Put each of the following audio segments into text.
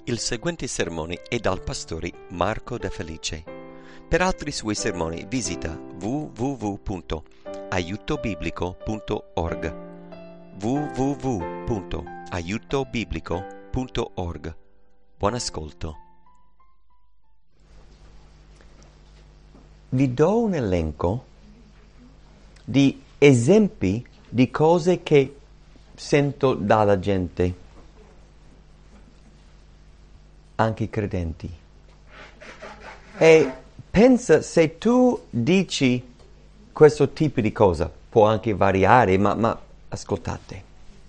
Il seguente sermone è dal pastore Marco De Felice. Per altri suoi sermoni visita www.aiutobiblico.org www.aiutobiblico.org. Buon ascolto. Vi do un elenco di esempi di cose che sento dalla gente, anche i credenti. E pensa, se tu dici questo tipo di cosa, può anche variare, ma ascoltate.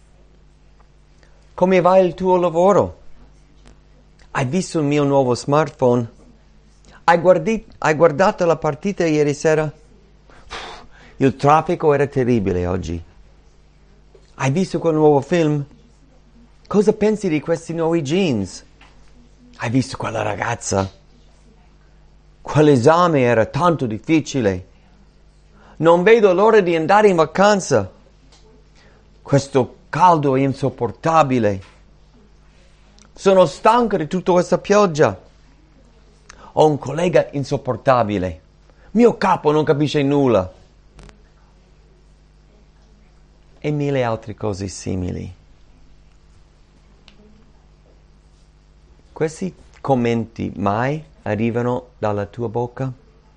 Come va il tuo lavoro? Hai visto il mio nuovo smartphone? Hai guardato la partita ieri sera? Il traffico era terribile oggi. Hai visto quel nuovo film? Cosa pensi di questi nuovi jeans? Hai visto quella ragazza? Quell'esame era tanto difficile. Non vedo l'ora di andare in vacanza. Questo caldo è insopportabile. Sono stanco di tutta questa pioggia. Ho un collega insopportabile. Mio capo non capisce nulla. E mille altre cose simili. Questi commenti mai arrivano dalla tua bocca?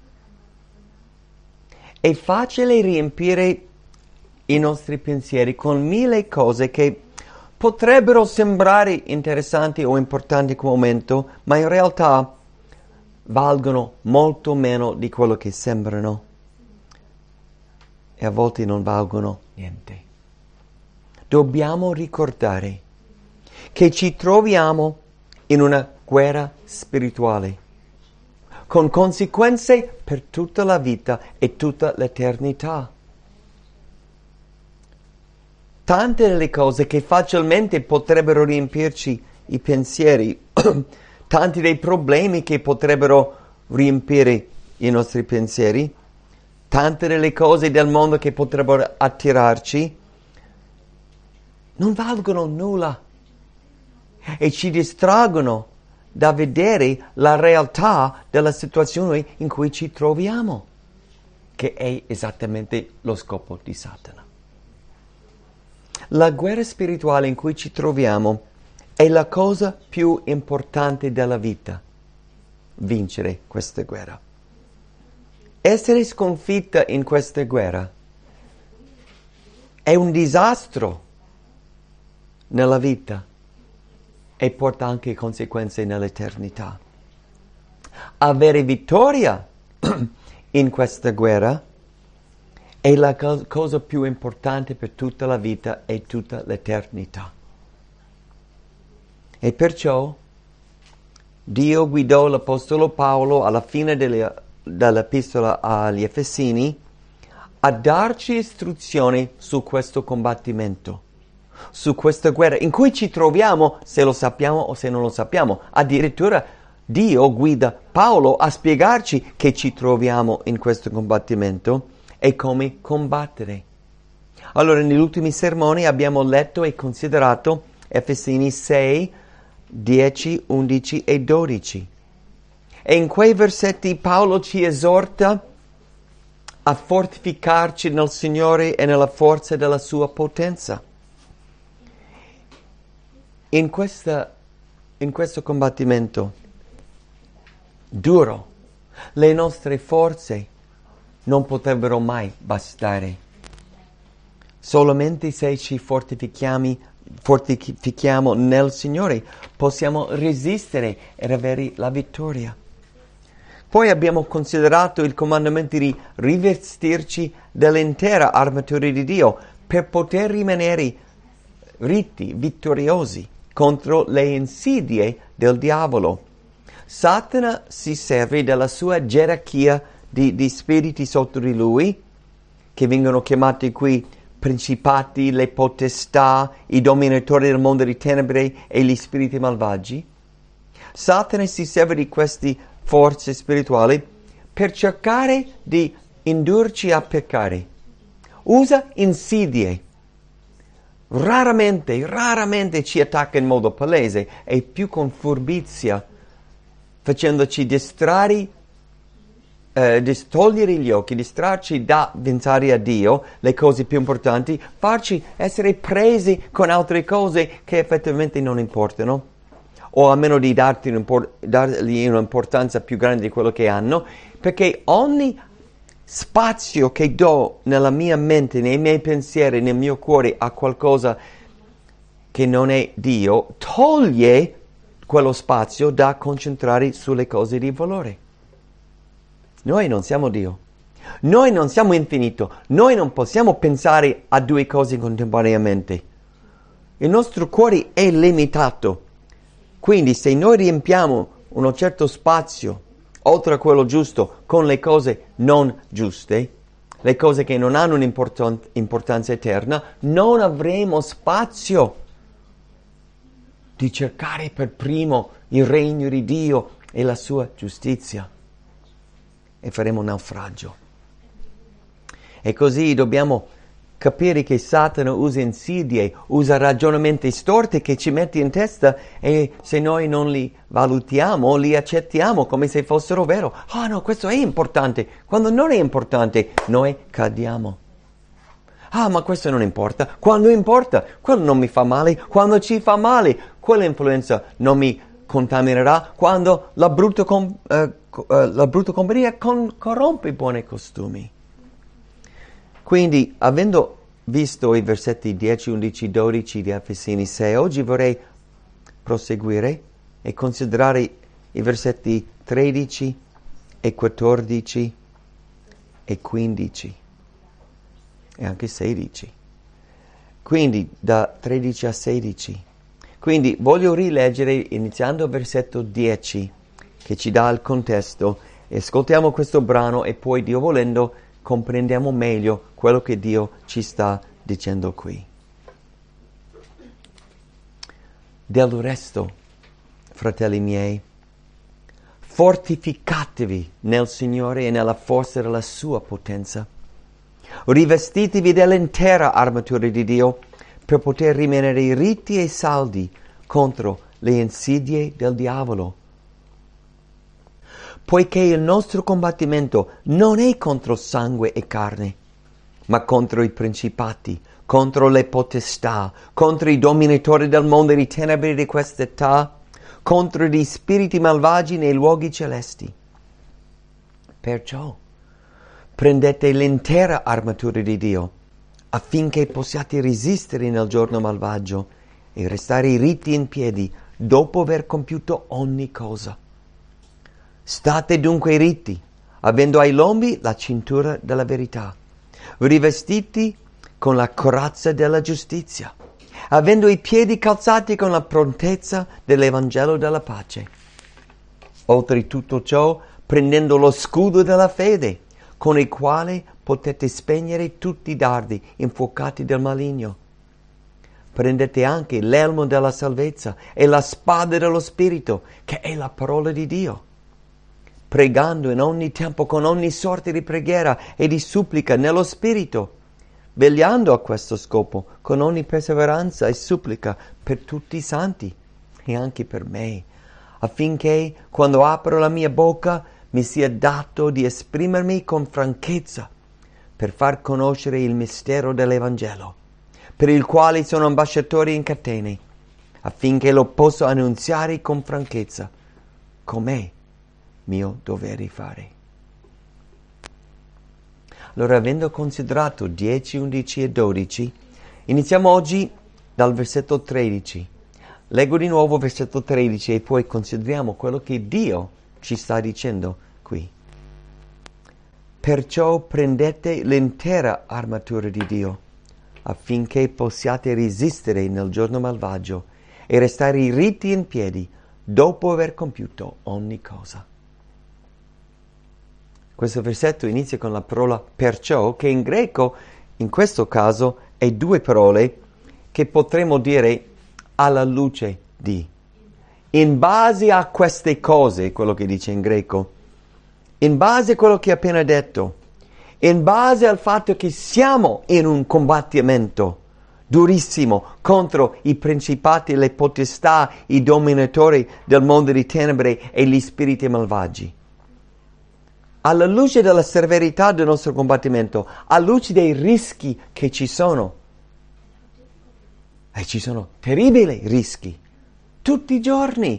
È facile riempire i nostri pensieri con mille cose che potrebbero sembrare interessanti o importanti in quel momento, ma in realtà valgono molto meno di quello che sembrano. E a volte non valgono niente. Dobbiamo ricordare che ci troviamo in una guerra spirituale, con conseguenze per tutta la vita e tutta l'eternità. Tante delle cose che facilmente potrebbero riempirci i pensieri, tanti dei problemi che potrebbero riempire i nostri pensieri, tante delle cose del mondo che potrebbero attirarci, non valgono nulla. E ci distraggono da vedere la realtà della situazione in cui ci troviamo, che è esattamente lo scopo di Satana. La guerra spirituale in cui ci troviamo è la cosa più importante della vita, vincere questa guerra. Essere sconfitta in questa guerra è un disastro nella vita e porta anche conseguenze nell'eternità. Avere vittoria in questa guerra è la cosa più importante per tutta la vita e tutta l'eternità. E perciò Dio guidò l'Apostolo Paolo alla fine dell'Epistola agli Efesini a darci istruzioni su questo combattimento, su questa guerra in cui ci troviamo, se lo sappiamo o se non lo sappiamo. Addirittura Dio guida Paolo a spiegarci che ci troviamo in questo combattimento e come combattere. Allora, negli ultimi sermoni abbiamo letto e considerato Efesini 6, 10, 11 e 12. E in quei versetti Paolo ci esorta a fortificarci nel Signore e nella forza della sua potenza. In questo combattimento duro, le nostre forze non potrebbero mai bastare. Solamente se ci fortifichiamo nel Signore possiamo resistere ed avere la vittoria. Poi abbiamo considerato il comandamento di rivestirci dell'intera armatura di Dio per poter rimanere ritti, vittoriosi contro le insidie del diavolo. Satana si serve della sua gerarchia di spiriti sotto di lui, che vengono chiamati qui principati, le potestà, i dominatori del mondo di tenebre e gli spiriti malvagi. Satana si serve di queste forze spirituali per cercare di indurci a peccare. Usa insidie, raramente ci attacca in modo palese, è più con furbizia, facendoci distrarre, togliere gli occhi, distrarci da pensare a Dio, le cose più importanti, farci essere presi con altre cose che effettivamente non importano, o almeno di dargli un'importanza più grande di quello che hanno, perché ogni spazio che do nella mia mente, nei miei pensieri, nel mio cuore a qualcosa che non è Dio, toglie quello spazio da concentrare sulle cose di valore. Noi non siamo Dio, noi non siamo infinito, noi non possiamo pensare a due cose contemporaneamente. Il nostro cuore è limitato, quindi se noi riempiamo un certo spazio oltre a quello giusto con le cose non giuste, le cose che non hanno un'importanza eterna, non avremo spazio di cercare per primo il regno di Dio e la sua giustizia. E faremo un naufragio. E così dobbiamo capire che Satana usa insidie, usa ragionamenti storti che ci mette in testa, e se noi non li valutiamo, li accettiamo come se fossero vero. Ah no, questo è importante. Quando non è importante, noi cadiamo. Ah, ma questo non importa. Quando importa, quello non mi fa male. Quando ci fa male, quella influenza non mi contaminerà. Quando la brutta compagnia corrompe i buoni costumi. Quindi, avendo visto i versetti 10, 11, 12 di Efesini 6, oggi vorrei proseguire e considerare i versetti 13 e 14 e 15 e anche 16. Quindi, da 13 a 16. Quindi, voglio rileggere iniziando al versetto 10, che ci dà il contesto, e ascoltiamo questo brano e poi, Dio volendo, comprendiamo meglio quello che Dio ci sta dicendo qui. Del resto, fratelli miei, fortificatevi nel Signore e nella forza della sua potenza. Rivestitevi dell'intera armatura di Dio per poter rimanere ritti e saldi contro le insidie del diavolo. Poiché il nostro combattimento non è contro sangue e carne, ma contro i principati, contro le potestà, contro i dominatori del mondo e di tenebre di quest'età, contro gli spiriti malvagi nei luoghi celesti. Perciò prendete l'intera armatura di Dio, affinché possiate resistere nel giorno malvagio e restare ritti in piedi dopo aver compiuto ogni cosa. State dunque ritti, avendo ai lombi la cintura della verità, rivestiti con la corazza della giustizia, avendo i piedi calzati con la prontezza dell'Evangelo della pace. Oltre tutto ciò, prendendo lo scudo della fede, con il quale potete spegnere tutti i dardi infuocati del maligno. Prendete anche l'elmo della salvezza e la spada dello Spirito, che è la parola di Dio, pregando in ogni tempo con ogni sorta di preghiera e di supplica nello Spirito, vegliando a questo scopo con ogni perseveranza e supplica per tutti i santi e anche per me, affinché quando apro la mia bocca mi sia dato di esprimermi con franchezza per far conoscere il mistero dell'Evangelo, per il quale sono ambasciatore in catene, affinché lo possa annunziare con franchezza, com'è mio dovere fare. Allora, avendo considerato 10, 11 e 12, iniziamo oggi dal versetto 13. Leggo di nuovo versetto 13 e poi consideriamo quello che Dio ci sta dicendo qui. Perciò prendete l'intera armatura di Dio, affinché possiate resistere nel giorno malvagio e restare ritti in piedi dopo aver compiuto ogni cosa. Questo versetto inizia con la parola perciò, che in greco, in questo caso, è due parole che potremmo dire alla luce di. In base a queste cose, quello che dice in greco, in base a quello che ho appena detto, in base al fatto che siamo in un combattimento, durissimo contro i principati, le potestà, i dominatori del mondo di tenebre e gli spiriti malvagi. Alla luce della severità del nostro combattimento, alla luce dei rischi che ci sono, e ci sono terribili rischi, tutti i giorni,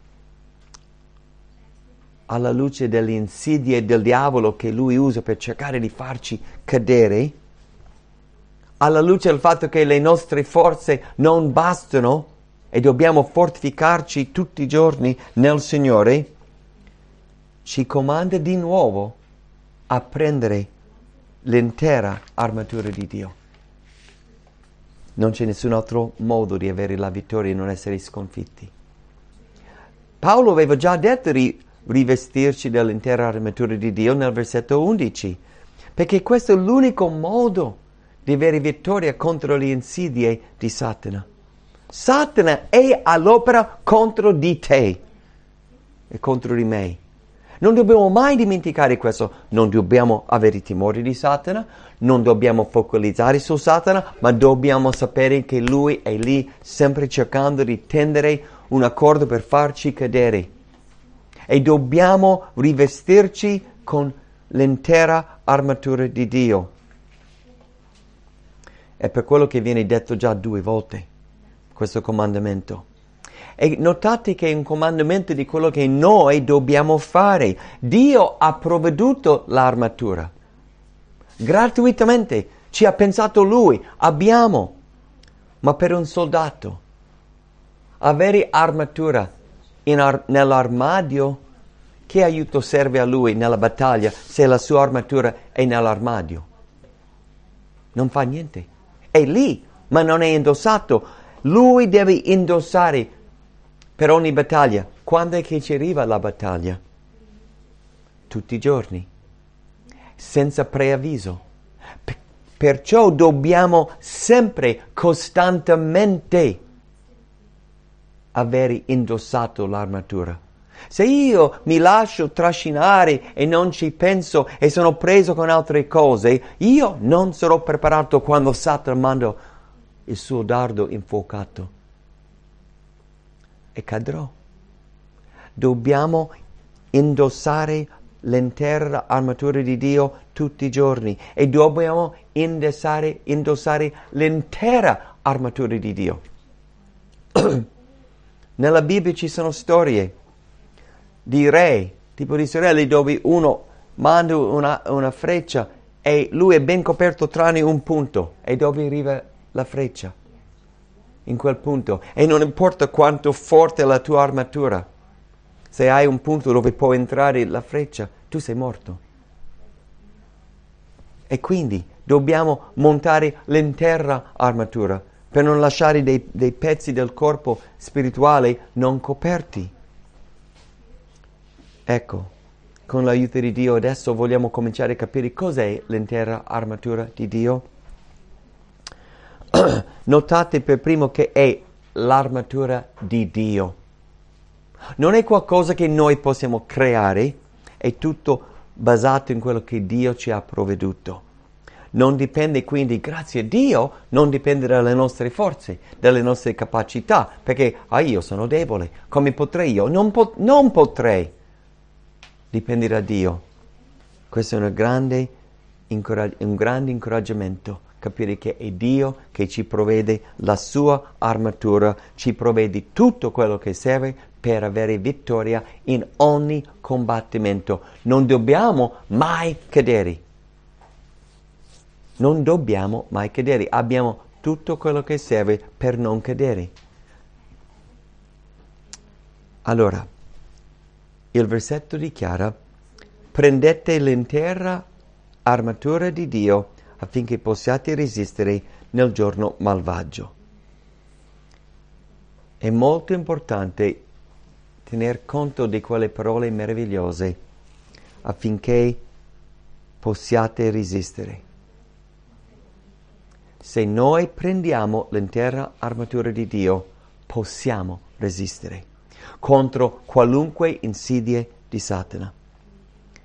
alla luce delle insidie del diavolo che lui usa per cercare di farci cadere, alla luce del fatto che le nostre forze non bastano e dobbiamo fortificarci tutti i giorni nel Signore, ci comanda di nuovo a prendere l'intera armatura di Dio. Non c'è nessun altro modo di avere la vittoria e non essere sconfitti. Paolo aveva già detto di rivestirci dell'intera armatura di Dio nel versetto 11, perché questo è l'unico modo di avere vittoria contro le insidie di Satana. Satana è all'opera contro di te e contro di me. Non dobbiamo mai dimenticare questo. Non dobbiamo avere timore di Satana, non dobbiamo focalizzare su Satana, ma dobbiamo sapere che lui è lì sempre cercando di tendere un accordo per farci cadere. E dobbiamo rivestirci con l'intera armatura di Dio. È per quello che viene detto già 2 volte questo comandamento. E notate che è un comandamento di quello che noi dobbiamo fare. Dio ha provveduto l'armatura. Gratuitamente. Ci ha pensato Lui. Abbiamo. Ma per un soldato, avere armatura nell'armadio, che aiuto serve a lui nella battaglia se la sua armatura è nell'armadio? Non fa niente. È lì, ma non è indossato. Lui deve indossare per ogni battaglia. Quando è che ci arriva la battaglia? Tutti i giorni, senza preavviso. Perciò dobbiamo sempre, costantemente, avere indossato l'armatura. Se io mi lascio trascinare e non ci penso e sono preso con altre cose, io non sarò preparato quando Satana manda il suo dardo infuocato e cadrò. Dobbiamo indossare l'intera armatura di Dio tutti i giorni e dobbiamo indossare l'intera armatura di Dio. Nella Bibbia ci sono storie di re, tipo di sorelle, dove uno manda una freccia e lui è ben coperto tranne un punto, e dove arriva la freccia? In quel punto. E non importa quanto forte è la tua armatura, se hai un punto dove può entrare la freccia, tu sei morto. E quindi dobbiamo montare l'intera armatura per non lasciare dei pezzi del corpo spirituale non coperti. Ecco, con l'aiuto di Dio adesso vogliamo cominciare a capire cos'è l'intera armatura di Dio. Notate per primo che è l'armatura di Dio. Non è qualcosa che noi possiamo creare, è tutto basato in quello che Dio ci ha provveduto. Non dipende quindi, grazie a Dio, non dipende dalle nostre forze, dalle nostre capacità, perché io sono debole, come potrei io? Non potrei. Dipende da Dio. Questo è un grande incoraggiamento, capire che è Dio che ci provvede la sua armatura, ci provvede tutto quello che serve per avere vittoria in ogni combattimento. Non dobbiamo mai cadere. Non dobbiamo mai cadere. Abbiamo tutto quello che serve per non cadere. Allora, il versetto dichiara: prendete l'intera armatura di Dio affinché possiate resistere nel giorno malvagio. È molto importante tener conto di quelle parole meravigliose affinché possiate resistere. Se noi prendiamo l'intera armatura di Dio, possiamo resistere contro qualunque insidie di Satana.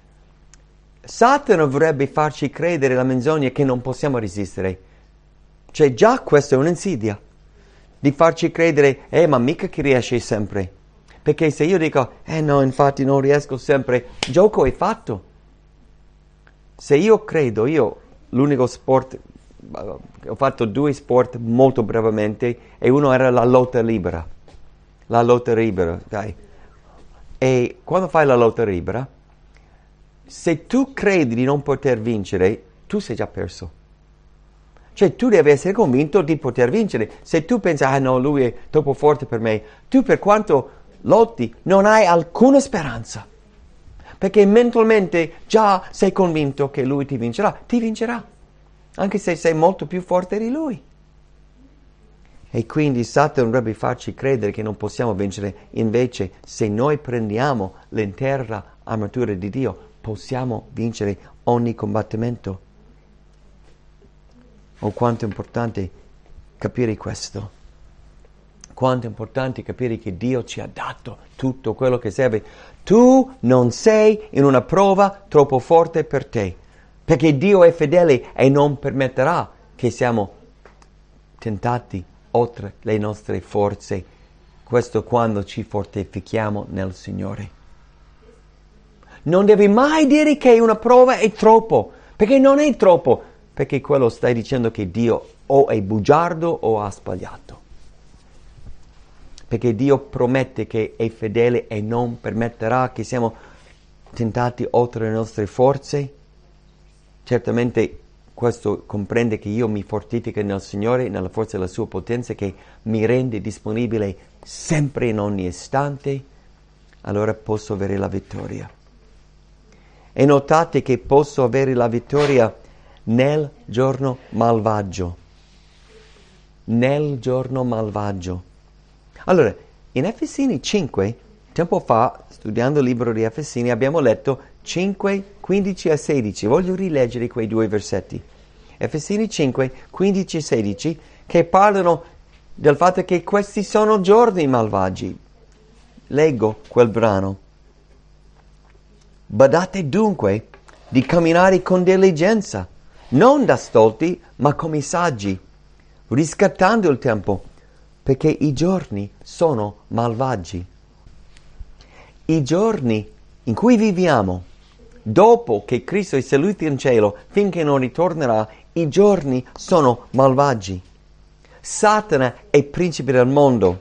Satana vorrebbe farci credere la menzogna che non possiamo resistere. Cioè già questa è un'insidia di farci credere, ma mica che riesci sempre. Perché se io dico, no, infatti non riesco sempre, il gioco è fatto. Se io credo, l'unico sport, ho fatto 2 sport molto brevemente e uno era la lotta libera. La lotta libera, ok? E quando fai la lotta libera, se tu credi di non poter vincere, tu sei già perso. Cioè tu devi essere convinto di poter vincere. Se tu pensi, no, lui è troppo forte per me, tu per quanto lotti non hai alcuna speranza. Perché mentalmente già sei convinto che lui ti vincerà, anche se sei molto più forte di lui. E quindi Satana dovrebbe farci credere che non possiamo vincere, invece se noi prendiamo l'intera armatura di Dio, possiamo vincere ogni combattimento. Oh, quanto è importante capire questo. Quanto è importante capire che Dio ci ha dato tutto quello che serve. Tu non sei in una prova troppo forte per te, perché Dio è fedele e non permetterà che siamo tentati oltre le nostre forze. Questo quando ci fortifichiamo nel Signore. Non devi mai dire che una prova è troppo, perché non è troppo, perché quello stai dicendo che Dio o è bugiardo o ha sbagliato. Perché Dio promette che è fedele e non permetterà che siamo tentati oltre le nostre forze. Certamente questo comprende che io mi fortifico nel Signore, nella forza della sua potenza, che mi rende disponibile sempre in ogni istante, allora posso avere la vittoria. E notate che posso avere la vittoria nel giorno malvagio. Nel giorno malvagio. Allora, in Efesini 5, tempo fa, studiando il libro di Efesini, abbiamo letto 5, 15 e 16. Voglio rileggere quei 2 versetti. Efesini 5, 15 e 16, che parlano del fatto che questi sono giorni malvagi. Leggo quel brano. Badate dunque di camminare con diligenza, non da stolti, ma come saggi, riscattando il tempo, perché i giorni sono malvagi. I giorni in cui viviamo, dopo che Cristo è salito in cielo, finché non ritornerà, i giorni sono malvagi. Satana è principe del mondo.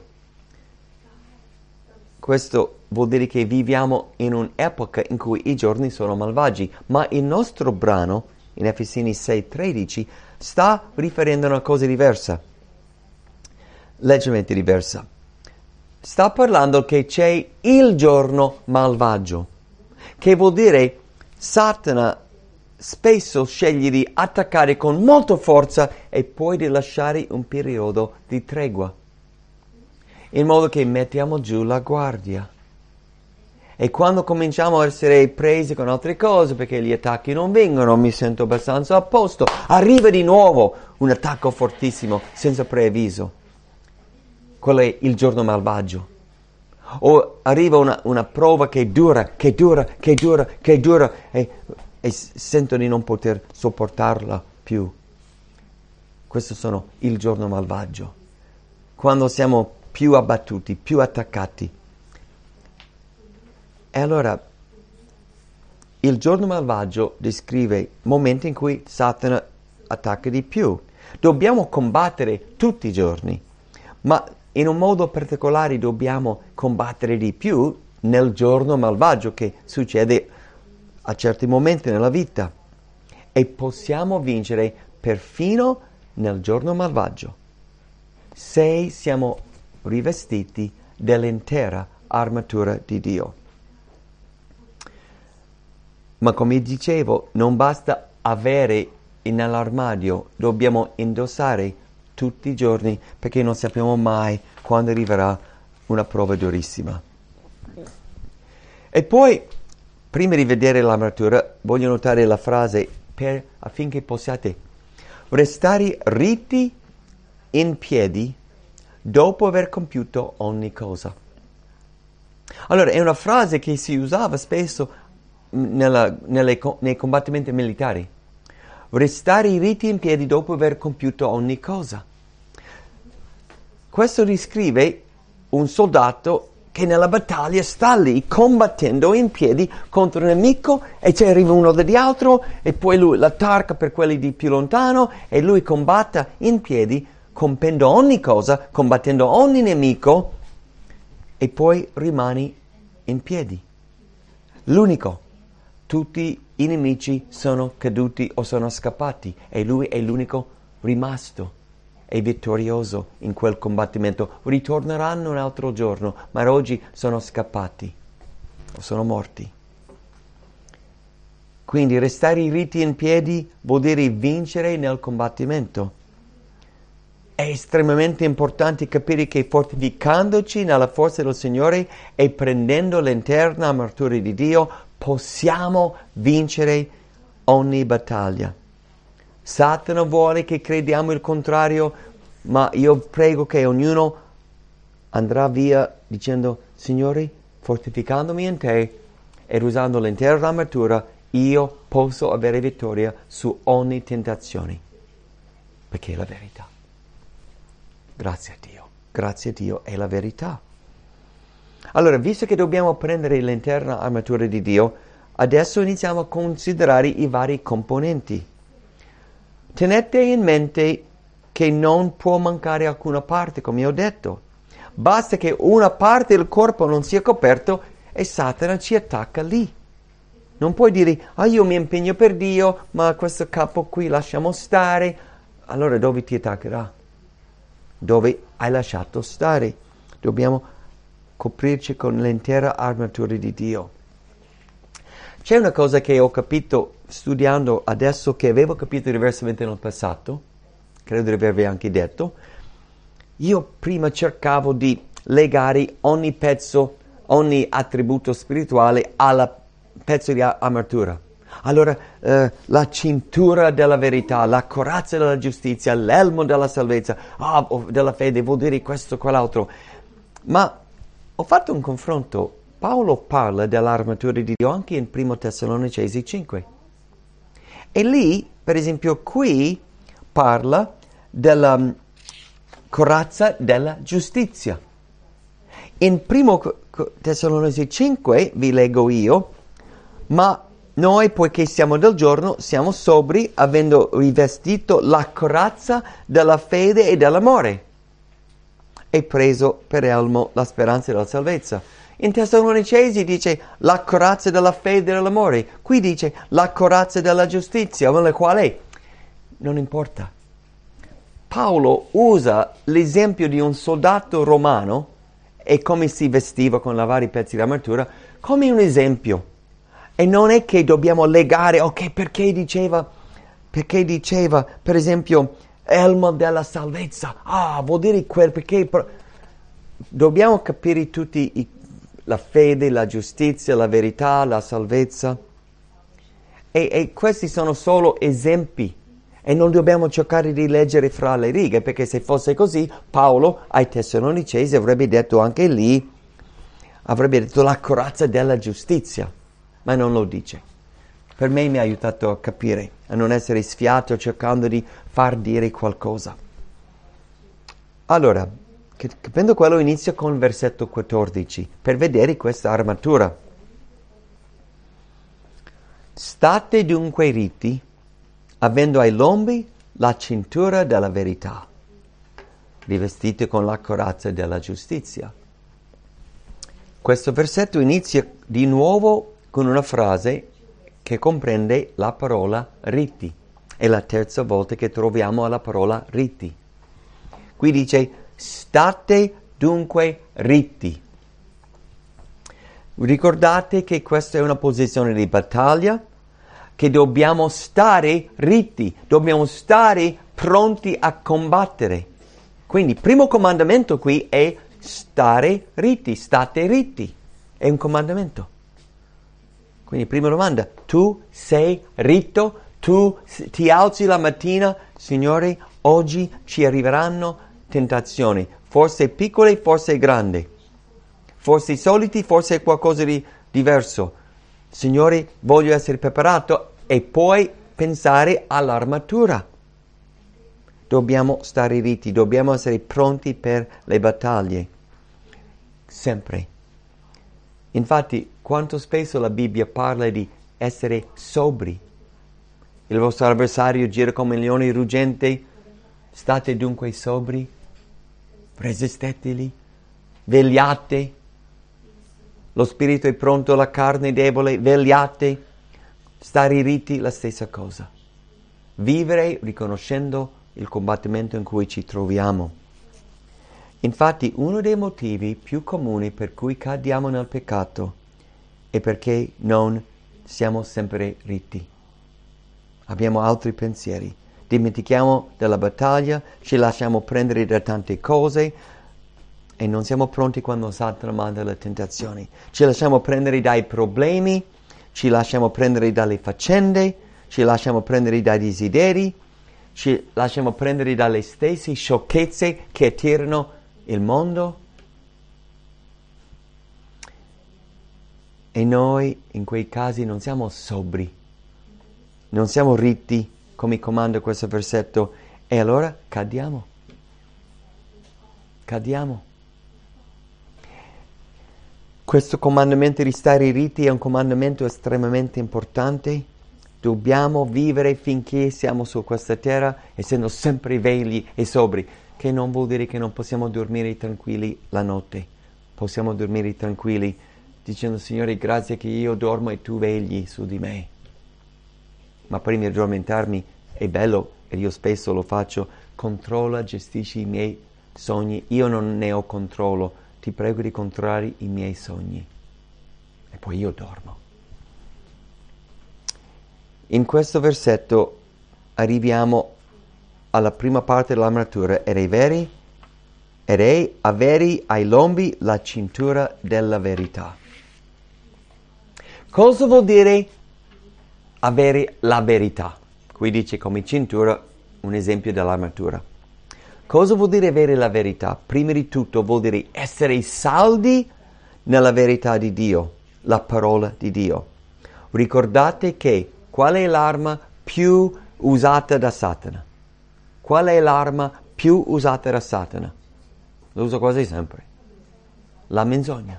Questo vuol dire che viviamo in un'epoca in cui i giorni sono malvagi, ma il nostro brano, in Efesini 6,13, sta riferendo a una cosa diversa. Leggermente diversa. Sta parlando che c'è il giorno malvagio, che vuol dire Satana spesso sceglie di attaccare con molta forza e poi di lasciare un periodo di tregua, in modo che mettiamo giù la guardia. E quando cominciamo a essere presi con altre cose, perché gli attacchi non vengono, mi sento abbastanza a posto, arriva di nuovo un attacco fortissimo, senza preavviso. Quello è il giorno malvagio. O arriva una prova che dura e sento di non poter sopportarla più. Questo sono il giorno malvagio. Quando siamo più abbattuti, più attaccati. E allora, il giorno malvagio descrive momenti in cui Satana attacca di più. Dobbiamo combattere tutti i giorni, ma in un modo particolare dobbiamo combattere di più nel giorno malvagio che succede a certi momenti nella vita. E possiamo vincere perfino nel giorno malvagio, se siamo rivestiti dell'intera armatura di Dio. Ma come dicevo, non basta avere nell'armadio, dobbiamo indossare tutti i giorni, perché non sappiamo mai quando arriverà una prova durissima. E poi, prima di vedere l'armatura, voglio notare la frase affinché possiate restare ritti in piedi dopo aver compiuto ogni cosa. Allora, è una frase che si usava spesso nei combattimenti militari. restare ritti in piedi dopo aver compiuto ogni cosa. Questo descrive un soldato che nella battaglia sta lì combattendo in piedi contro un nemico e ci arriva uno di altro e poi lui l'attacca per quelli di più lontano e lui combatta in piedi, compiendo ogni cosa, combattendo ogni nemico e poi rimani in piedi. L'unico. Tutti i nemici sono caduti o sono scappati e lui è l'unico rimasto e vittorioso in quel combattimento. Ritorneranno un altro giorno, ma oggi sono scappati o sono morti. Quindi restare ritti in piedi vuol dire vincere nel combattimento. È estremamente importante capire che fortificandoci nella forza del Signore e prendendo l'interna armatura di Dio possiamo vincere ogni battaglia. Satana vuole che crediamo il contrario, ma io prego che ognuno andrà via dicendo: Signore, fortificandomi in te e usando l'intera armatura, io posso avere vittoria su ogni tentazione, perché è la verità. Grazie a Dio, è la verità. Allora, visto che dobbiamo prendere l'interna armatura di Dio, adesso iniziamo a considerare i vari componenti. Tenete in mente che non può mancare alcuna parte, come ho detto. Basta che una parte del corpo non sia coperto e Satana ci attacca lì. Non puoi dire: io mi impegno per Dio, ma questo capo qui lasciamo stare. Allora dove ti attaccherà? Dove hai lasciato stare? Dobbiamo coprirci con l'intera armatura di Dio. C'è una cosa che ho capito studiando adesso che avevo capito diversamente nel passato, credo di avervi anche detto. Io prima cercavo di legare ogni pezzo, ogni attributo spirituale alla pezzo di armatura. Allora, la cintura della verità, la corazza della giustizia, l'elmo della salvezza, della fede, vuol dire questo, quell'altro. Ma ho fatto un confronto. Paolo parla dell'armatura di Dio anche in 1 Tessalonicesi 5. E lì, per esempio, qui parla della corazza della giustizia. In 1 Tessalonicesi 5, vi leggo io, ma noi, poiché siamo del giorno, siamo sobri, avendo rivestito la corazza della fede e dell'amore, e preso per elmo la speranza della salvezza. In Tessalonicesi dice la corazza della fede e dell'amore. Qui dice la corazza della giustizia. Ma qual è? Non importa. Paolo usa l'esempio di un soldato romano e come si vestiva con i vari pezzi di armatura come un esempio. E non è che dobbiamo legare, perché diceva, per esempio, elmo della salvezza. Vuol dire perché. Dobbiamo capire tutti la fede, la giustizia, la verità, la salvezza. E questi sono solo esempi. E non dobbiamo cercare di leggere fra le righe, perché se fosse così, Paolo ai Tessalonicesi avrebbe detto anche lì, avrebbe detto la corazza della giustizia. Ma non lo dice. Per me mi ha aiutato a capire, a non essere sfiato cercando di far dire qualcosa. Allora, capendo quello, inizio con il versetto 14, per vedere questa armatura. State dunque ritti, avendo ai lombi la cintura della verità, rivestite con la corazza della giustizia. Questo versetto inizia di nuovo con una frase che comprende la parola ritti. È la terza volta che troviamo la parola ritti. Qui dice: state dunque ritti. Ricordate che questa è una posizione di battaglia, che dobbiamo stare ritti, dobbiamo stare pronti a combattere. Quindi il primo comandamento qui è stare ritti, state ritti. È un comandamento. Quindi prima domanda: tu sei ritto? Tu ti alzi la mattina: Signore, oggi ci arriveranno tentazioni, forse piccole, forse grandi, forse soliti, forse qualcosa di diverso. Signore, voglio essere preparato, e poi pensare all'armatura. Dobbiamo stare ritti, dobbiamo essere pronti per le battaglie. Sempre. Infatti, quanto spesso la Bibbia parla di essere sobri. Il vostro avversario gira come un leone ruggente. State dunque sobri, resisteteli, vegliate. Lo spirito è pronto, la carne è debole, vegliate. Stare ritti, la stessa cosa. Vivere riconoscendo il combattimento in cui ci troviamo. Infatti, uno dei motivi più comuni per cui cadiamo nel peccato è perché non siamo sempre ritti. Abbiamo altri pensieri. Dimentichiamo della battaglia, ci lasciamo prendere da tante cose e non siamo pronti quando Satana manda le tentazioni. Ci lasciamo prendere dai problemi, ci lasciamo prendere dalle faccende, ci lasciamo prendere dai desideri, ci lasciamo prendere dalle stesse sciocchezze che attirano il mondo. E noi in quei casi non siamo sobri, non siamo ritti, come comanda questo versetto, e allora cadiamo. Questo comandamento di stare ritti è un comandamento estremamente importante. Dobbiamo vivere finché siamo su questa terra, essendo sempre vegli e sobri, che non vuol dire che non possiamo dormire tranquilli la notte. Possiamo dormire tranquilli dicendo: Signore, grazie che io dormo e tu vegli su di me. Ma prima di addormentarmi è bello, e io spesso lo faccio, controlla, gestisci i miei sogni. Io non ne ho controllo, ti prego di controllare i miei sogni. E poi io dormo. In questo versetto arriviamo alla prima parte dell'armatura, ed è avere ai lombi la cintura della verità. Cosa vuol dire avere la verità? Qui dice come cintura un esempio dell'armatura. Cosa vuol dire avere la verità? Prima di tutto vuol dire essere saldi nella verità di Dio, la parola di Dio. Ricordate che qual è l'arma più usata da Satana? Qual è l'arma più usata da Satana? Lo uso quasi sempre. La menzogna.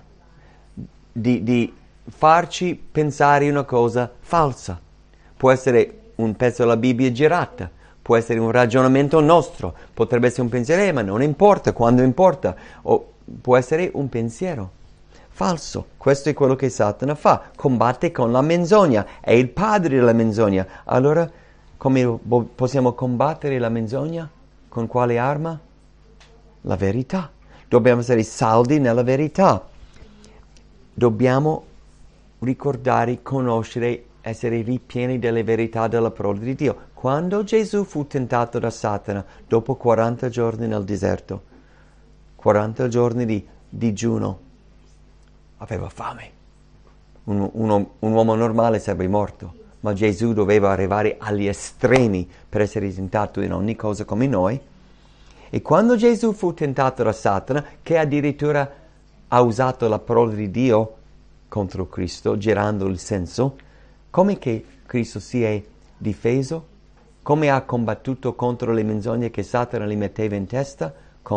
Di farci pensare una cosa falsa. Può essere un pezzo della Bibbia girata, può essere un ragionamento nostro, potrebbe essere un pensiero, ma non importa, quando importa, o può essere un pensiero falso. Questo è quello che Satana fa, combatte con la menzogna, è il padre della menzogna. Allora, come possiamo combattere la menzogna? Con quale arma? La verità. Dobbiamo essere saldi nella verità. Dobbiamo ricordare, conoscere, essere ripieni delle verità della parola di Dio. Quando Gesù fu tentato da Satana, dopo 40 giorni nel deserto, 40 giorni di digiuno, aveva fame. Un uomo normale sarebbe morto, ma Gesù doveva arrivare agli estremi per essere tentato in ogni cosa come noi. E quando Gesù fu tentato da Satana, che addirittura ha usato la parola di Dio contro Cristo, girando il senso, come che Cristo si è difeso? Come ha combattuto contro le menzogne che Satana gli metteva in testa?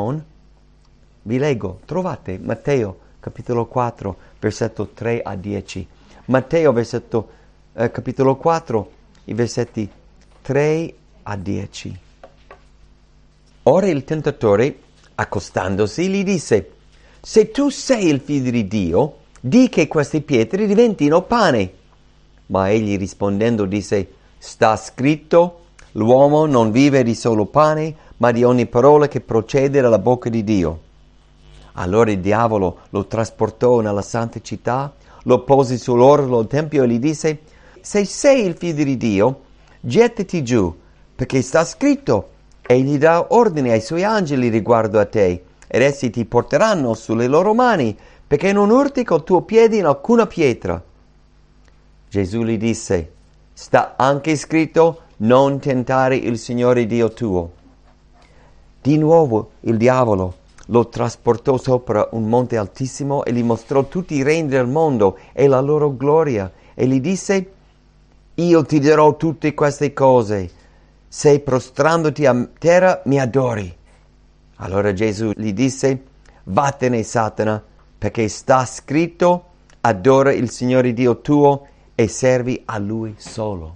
Vi leggo, trovate Matteo capitolo 4, versetto 3 a 10. Matteo capitolo 4, i versetti 3 a 10. Ora il tentatore, accostandosi, gli disse: se tu sei il figlio di Dio, di che queste pietre diventino pane. Ma egli rispondendo disse: sta scritto, l'uomo non vive di solo pane, ma di ogni parola che procede dalla bocca di Dio. Allora il diavolo lo trasportò nella santa città, lo pose sull'orlo del tempio e gli disse: se sei il figlio di Dio, gettati giù, perché sta scritto, egli dà ordine ai suoi angeli riguardo a te, ed essi ti porteranno sulle loro mani, perché non urti col tuo piede in alcuna pietra. Gesù gli disse: sta anche scritto, non tentare il Signore Dio tuo. Di nuovo il diavolo lo trasportò sopra un monte altissimo e gli mostrò tutti i regni del mondo e la loro gloria, e gli disse: io ti dirò tutte queste cose, se prostrandoti a terra mi adori. Allora Gesù gli disse, vattene Satana, perché sta scritto, adora il Signore Dio tuo e servi a Lui solo.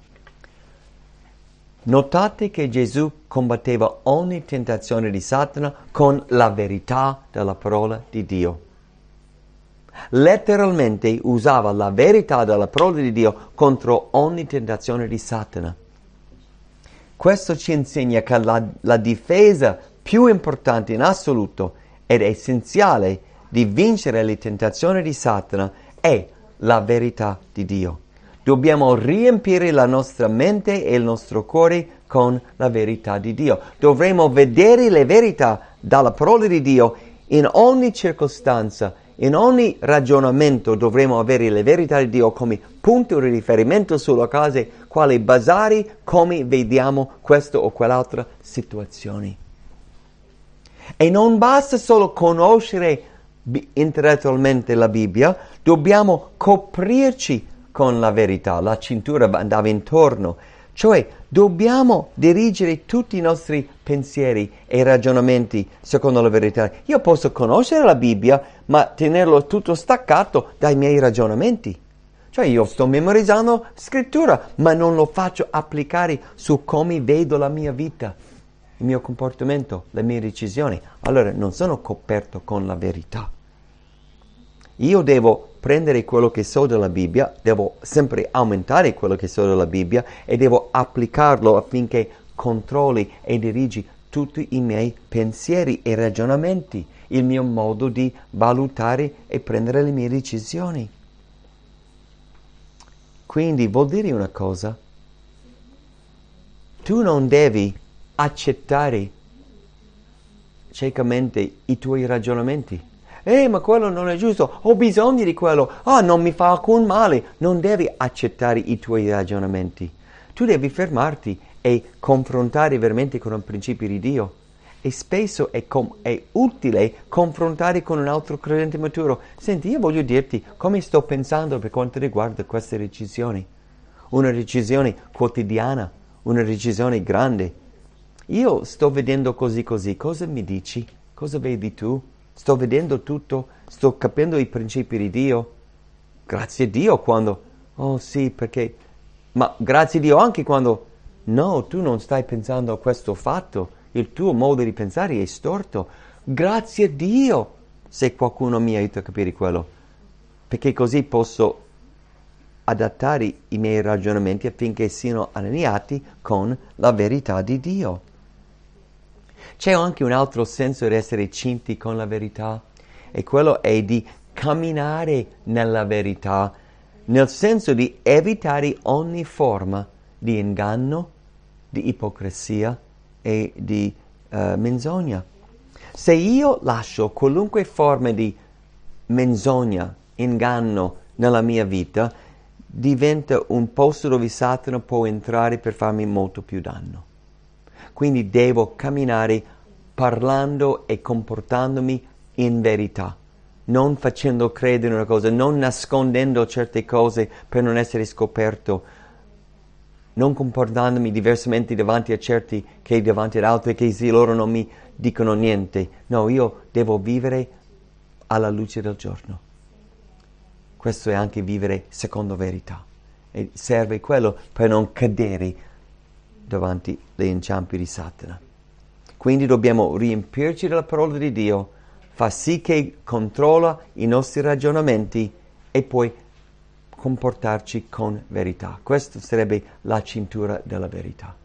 Notate che Gesù combatteva ogni tentazione di Satana con la verità della parola di Dio. Letteralmente usava la verità della parola di Dio contro ogni tentazione di Satana. Questo ci insegna che la difesa più importante in assoluto ed essenziale di vincere le tentazioni di Satana è la verità di Dio. Dobbiamo riempire la nostra mente e il nostro cuore con la verità di Dio. Dovremo vedere le verità dalla parola di Dio in ogni circostanza, in ogni ragionamento. Dovremo avere le verità di Dio come punto di riferimento sulla base quale basare come vediamo questa o quell'altra situazione. E non basta solo conoscere intellettualmente la Bibbia, dobbiamo coprirci con la verità. La cintura andava intorno, cioè dobbiamo dirigere tutti i nostri pensieri e ragionamenti secondo la verità. Io posso conoscere la Bibbia, ma tenerlo tutto staccato dai miei ragionamenti. Cioè io sto memorizzando scrittura, ma non lo faccio applicare su come vedo la mia vita, il mio comportamento, le mie decisioni. Allora non sono coperto con la verità. Io devo prendere quello che so della Bibbia, devo sempre aumentare quello che so della Bibbia e devo applicarlo affinché controlli e dirigi tutti i miei pensieri e ragionamenti, il mio modo di valutare e prendere le mie decisioni. Quindi vuol dire una cosa: tu non devi accettare ciecamente i tuoi ragionamenti. Ma quello non è giusto, ho bisogno di quello, non mi fa alcun male. Non devi accettare i tuoi ragionamenti. Tu devi fermarti e confrontare veramente con un principio di Dio. E spesso è utile confrontare con un altro credente maturo. Senti, io voglio dirti come sto pensando per quanto riguarda queste decisioni. Una decisione quotidiana, una decisione grande. Io sto vedendo così, cosa mi dici? Cosa vedi tu? Sto vedendo tutto, sto capendo i principi di Dio. Grazie a Dio quando, sì, perché, ma grazie a Dio anche quando, no, tu non stai pensando a questo fatto, il tuo modo di pensare è storto. Grazie a Dio se qualcuno mi aiuta a capire quello, perché così posso adattare i miei ragionamenti affinché siano allineati con la verità di Dio. C'è anche un altro senso di essere cinti con la verità, e quello è di camminare nella verità, nel senso di evitare ogni forma di inganno, di ipocrisia e di menzogna. Se io lascio qualunque forma di menzogna, inganno nella mia vita, diventa un posto dove Satana può entrare per farmi molto più danno. Quindi devo camminare parlando e comportandomi in verità, non facendo credere una cosa, non nascondendo certe cose per non essere scoperto, non comportandomi diversamente davanti a certi che davanti ad altri, che se loro non mi dicono niente. No, io devo vivere alla luce del giorno. Questo è anche vivere secondo verità, e serve quello per non cadere davanti agli inciampi di Satana. Quindi dobbiamo riempirci della parola di Dio, fa sì che controlla i nostri ragionamenti e poi comportarci con verità. Questa sarebbe la cintura della verità.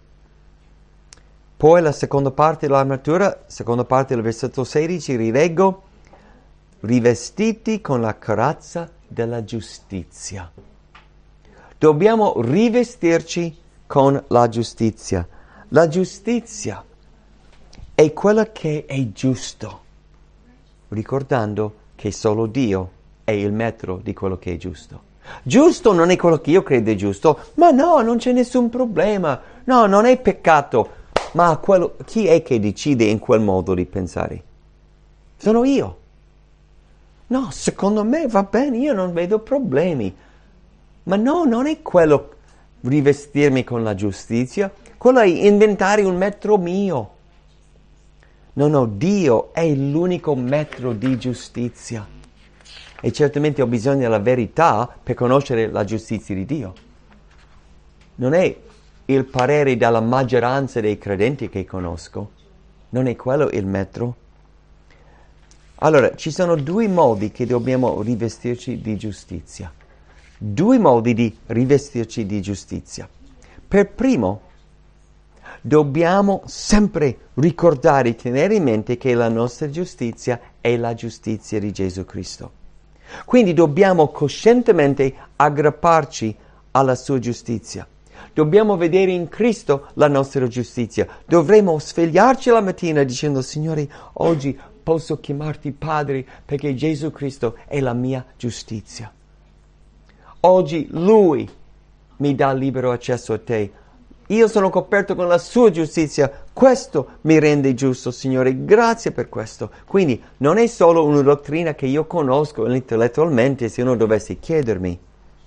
Poi la seconda parte dell'armatura, seconda parte del versetto 16, rileggo: rivestiti con la corazza della giustizia. Dobbiamo rivestirci con la giustizia. La giustizia è quella che è giusto, ricordando che solo Dio è il metro di quello che è giusto. Giusto non è quello che io credo è giusto, ma no, non c'è nessun problema, no, non è peccato, ma chi è che decide in quel modo di pensare? Sono io. No, secondo me va bene, io non vedo problemi. Ma no, non è quello. rivestirmi con la giustizia, quello è inventare un metro mio. No, Dio è l'unico metro di giustizia. E certamente ho bisogno della verità per conoscere la giustizia di Dio. Non è il parere della maggioranza dei credenti che conosco. Non è quello il metro. Allora, ci sono due modi che dobbiamo rivestirci di giustizia. Due modi di rivestirci di giustizia. Per primo, dobbiamo sempre ricordare e tenere in mente che la nostra giustizia è la giustizia di Gesù Cristo. Quindi dobbiamo coscientemente aggrapparci alla sua giustizia. Dobbiamo vedere in Cristo la nostra giustizia. Dovremo svegliarci la mattina dicendo: Signore, oggi posso chiamarti Padre perché Gesù Cristo è la mia giustizia. Oggi Lui mi dà libero accesso a te. Io sono coperto con la sua giustizia. Questo mi rende giusto, Signore. Grazie per questo. Quindi non è solo una dottrina che io conosco intellettualmente, se uno dovesse chiedermi.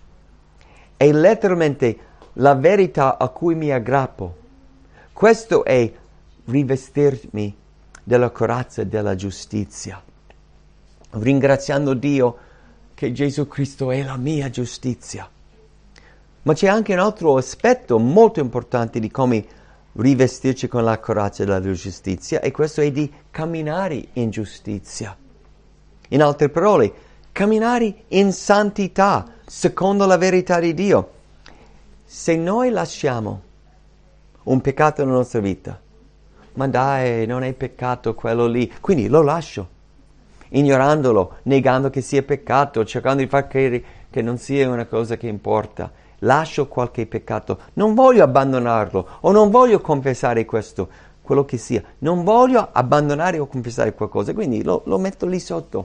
È letteralmente la verità a cui mi aggrappo. Questo è rivestirmi della corazza della giustizia. Ringraziando Dio che Gesù Cristo è la mia giustizia. Ma c'è anche un altro aspetto molto importante di come rivestirci con la corazza della giustizia, e questo è di camminare in giustizia. In altre parole, camminare in santità, secondo la verità di Dio. Se noi lasciamo un peccato nella nostra vita, ma dai, non è peccato quello lì, quindi lo lascio, ignorandolo, negando che sia peccato, cercando di far credere che non sia una cosa che importa. Lascio qualche peccato, non voglio abbandonarlo o non voglio confessare questo, quello che sia, non voglio abbandonare o confessare qualcosa, quindi lo metto lì sotto.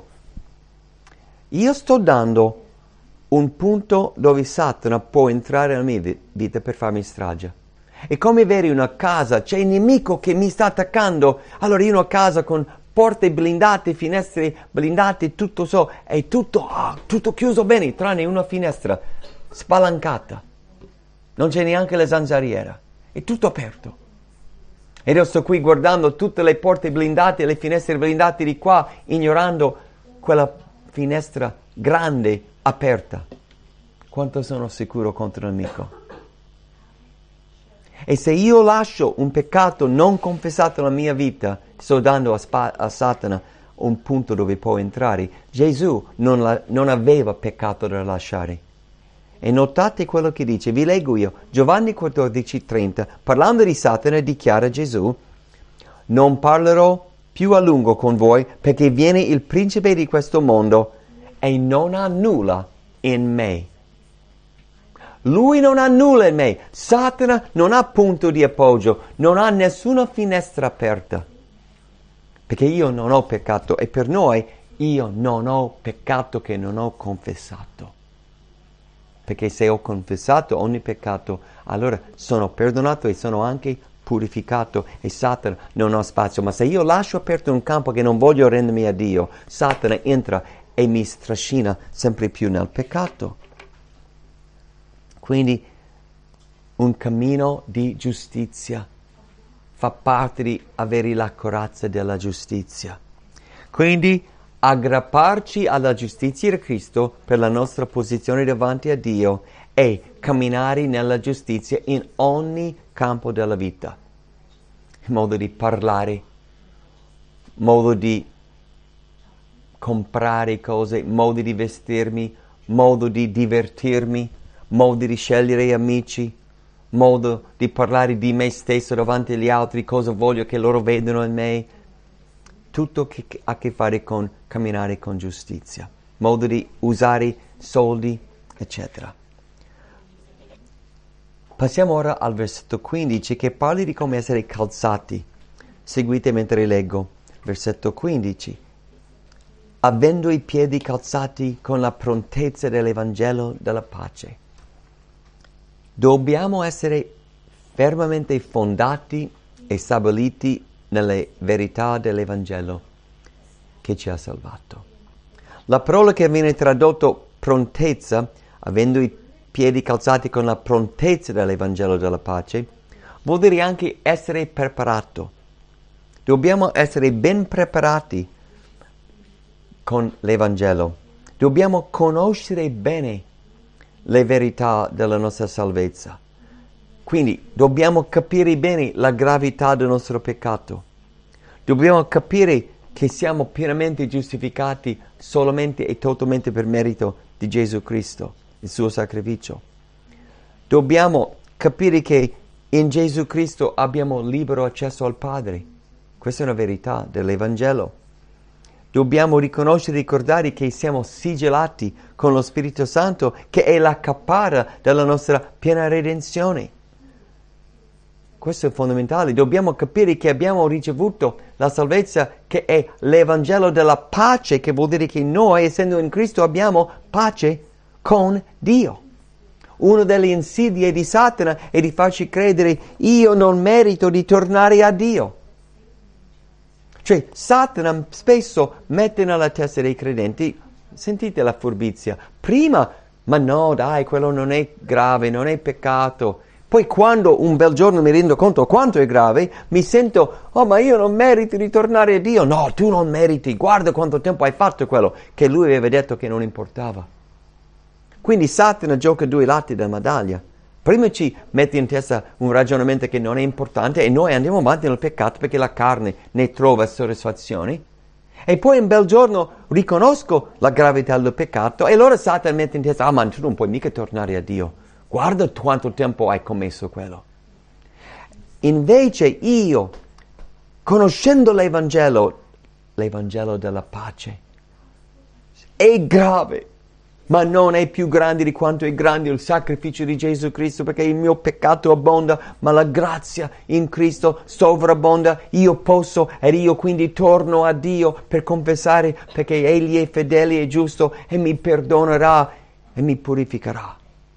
Io sto dando un punto dove Satana può entrare nella mia vita per farmi strage. È come avere una casa, c'è il nemico che mi sta attaccando, allora io ho una casa con porte blindate, finestre blindate, tutto è tutto chiuso bene, tranne una finestra spalancata, non c'è neanche la zanzariera, è tutto aperto. E io sto qui guardando tutte le porte blindate, le finestre blindate di qua, ignorando quella finestra grande aperta. Quanto sono sicuro contro il nemico? E se io lascio un peccato non confessato nella mia vita, sto dando a Satana un punto dove può entrare. Gesù non aveva peccato da lasciare. E notate quello che dice, vi leggo io, Giovanni 14,30, parlando di Satana dichiara Gesù: non parlerò più a lungo con voi perché viene il principe di questo mondo e non ha nulla in me. Lui non ha nulla in me. Satana non ha punto di appoggio, non ha nessuna finestra aperta. Perché io non ho peccato e per noi io non ho peccato che non ho confessato. Perché se ho confessato ogni peccato, allora sono perdonato e sono anche purificato e Satana non ha spazio. Ma se io lascio aperto un campo che non voglio rendermi a Dio, Satana entra e mi strascina sempre più nel peccato. Quindi un cammino di giustizia fa parte di avere la corazza della giustizia. Quindi aggrapparci alla giustizia di Cristo per la nostra posizione davanti a Dio e camminare nella giustizia in ogni campo della vita. Modo di parlare, modo di comprare cose, modo di vestirmi, modo di divertirmi, modo di scegliere amici, modo di parlare di me stesso davanti agli altri, cosa voglio che loro vedano in me. Tutto che ha a che fare con camminare con giustizia, modo di usare soldi, eccetera. Passiamo ora al versetto 15 che parla di come essere calzati. Seguite mentre leggo. Versetto 15. Avendo i piedi calzati con la prontezza dell'Evangelo della pace. Dobbiamo essere fermamente fondati e stabiliti nelle verità dell'Evangelo che ci ha salvato. La parola che viene tradotto prontezza, avendo i piedi calzati con la prontezza dell'Evangelo della pace, vuol dire anche essere preparato. Dobbiamo essere ben preparati con l'Evangelo. Dobbiamo conoscere bene le verità della nostra salvezza. Quindi dobbiamo capire bene la gravità del nostro peccato. Dobbiamo capire che siamo pienamente giustificati solamente e totalmente per merito di Gesù Cristo, il suo sacrificio. Dobbiamo capire che in Gesù Cristo abbiamo libero accesso al Padre. Questa è una verità dell'Evangelo. Dobbiamo riconoscere e ricordare che siamo sigillati con lo Spirito Santo, che è la caparra della nostra piena redenzione. Questo è fondamentale. Dobbiamo capire che abbiamo ricevuto la salvezza, che è l'Evangelo della pace, che vuol dire che noi, essendo in Cristo, abbiamo pace con Dio. Una delle insidie di Satana è di farci credere: io non merito di tornare a Dio. Cioè, Satana spesso mette nella testa dei credenti, sentite la furbizia, prima, ma no dai, quello non è grave, non è peccato. Poi quando un bel giorno mi rendo conto quanto è grave, mi sento: oh, ma io non merito di tornare a Dio. No, tu non meriti, guarda quanto tempo hai fatto quello che lui aveva detto che non importava. Quindi Satana gioca due lati della medaglia. Prima ci mette in testa un ragionamento che non è importante e noi andiamo avanti nel peccato perché la carne ne trova soddisfazione. E poi un bel giorno riconosco la gravità del peccato e allora Satana mette in testa: ah, ma tu non puoi mica tornare a Dio. Guarda quanto tempo hai commesso quello. Invece io, conoscendo l'Evangelo della pace, è grave, ma non è più grande di quanto è grande il sacrificio di Gesù Cristo, perché il mio peccato abbonda, ma la grazia in Cristo sovrabbonda. Io posso ed io quindi torno a Dio per confessare, perché Egli è fedele e giusto e mi perdonerà e mi purificherà.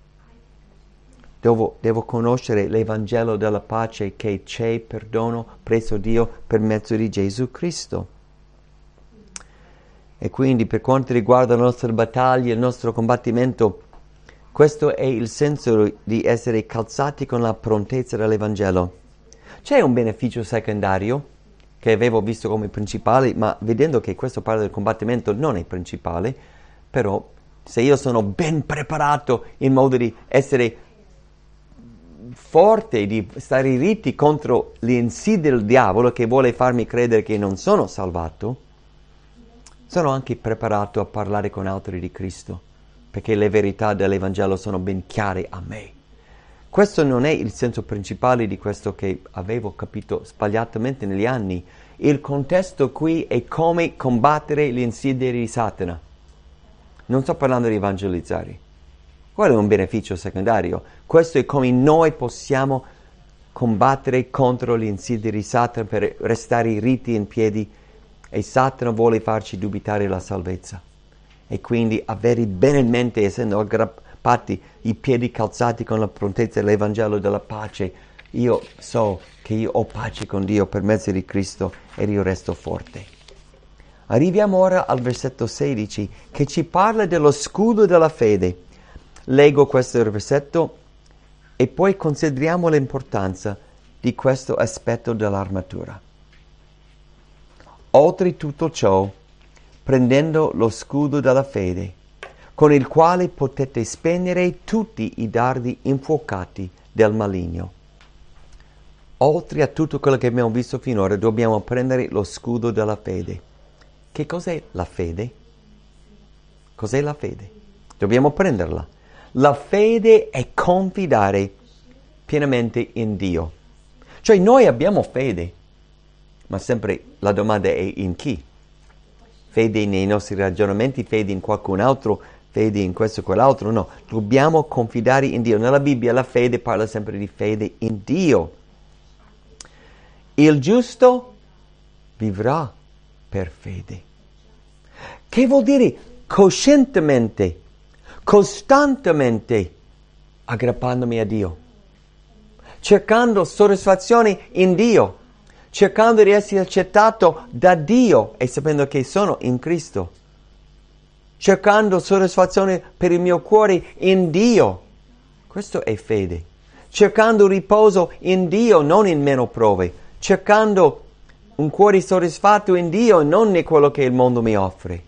Devo conoscere l'Evangelo della pace, che c'è perdono presso Dio per mezzo di Gesù Cristo. E quindi per quanto riguarda le nostre battaglie, il nostro combattimento, questo è il senso di essere calzati con la prontezza dell'Evangelo. C'è un beneficio secondario che avevo visto come principale, ma vedendo che questo parla del combattimento non è principale, però se io sono ben preparato in modo di essere forte, di stare ritti contro le insidie del diavolo che vuole farmi credere che non sono salvato, sono anche preparato a parlare con altri di Cristo, perché le verità dell'Evangelo sono ben chiare a me. Questo non è il senso principale di questo che avevo capito sbagliatamente negli anni. Il contesto qui è come combattere le insidie di Satana. Non sto parlando di evangelizzare. Quello è un beneficio secondario. Questo è come noi possiamo combattere contro le insidie di Satana per restare ritti in piedi, e Satana vuole farci dubitare la salvezza. E quindi avere bene in mente, essendo aggrappati, i piedi calzati con la prontezza dell'Evangelo della pace, io so che io ho pace con Dio per mezzo di Cristo e io resto forte. Arriviamo ora al versetto 16, che ci parla dello scudo della fede. Leggo questo versetto e poi consideriamo l'importanza di questo aspetto dell'armatura. Oltre tutto ciò, prendendo lo scudo della fede, con il quale potete spegnere tutti i dardi infuocati del maligno. Oltre a tutto quello che abbiamo visto finora, dobbiamo prendere lo scudo della fede. Che cos'è la fede? Cos'è la fede? Dobbiamo prenderla. La fede è confidare pienamente in Dio. Cioè noi abbiamo fede, ma sempre la domanda è in chi? Fede nei nostri ragionamenti, fede in qualcun altro, fede in questo o quell'altro? No, dobbiamo confidare in Dio. Nella Bibbia la fede parla sempre di fede in Dio. Il giusto vivrà per fede. Che vuol dire? Coscientemente, costantemente aggrappandomi a Dio, cercando soddisfazione in Dio, cercando di essere accettato da Dio e sapendo che sono in Cristo, cercando soddisfazione per il mio cuore in Dio, Questo è fede. Cercando riposo in Dio, non in meno prove. Cercando un cuore soddisfatto in Dio, non in quello che il mondo mi offre.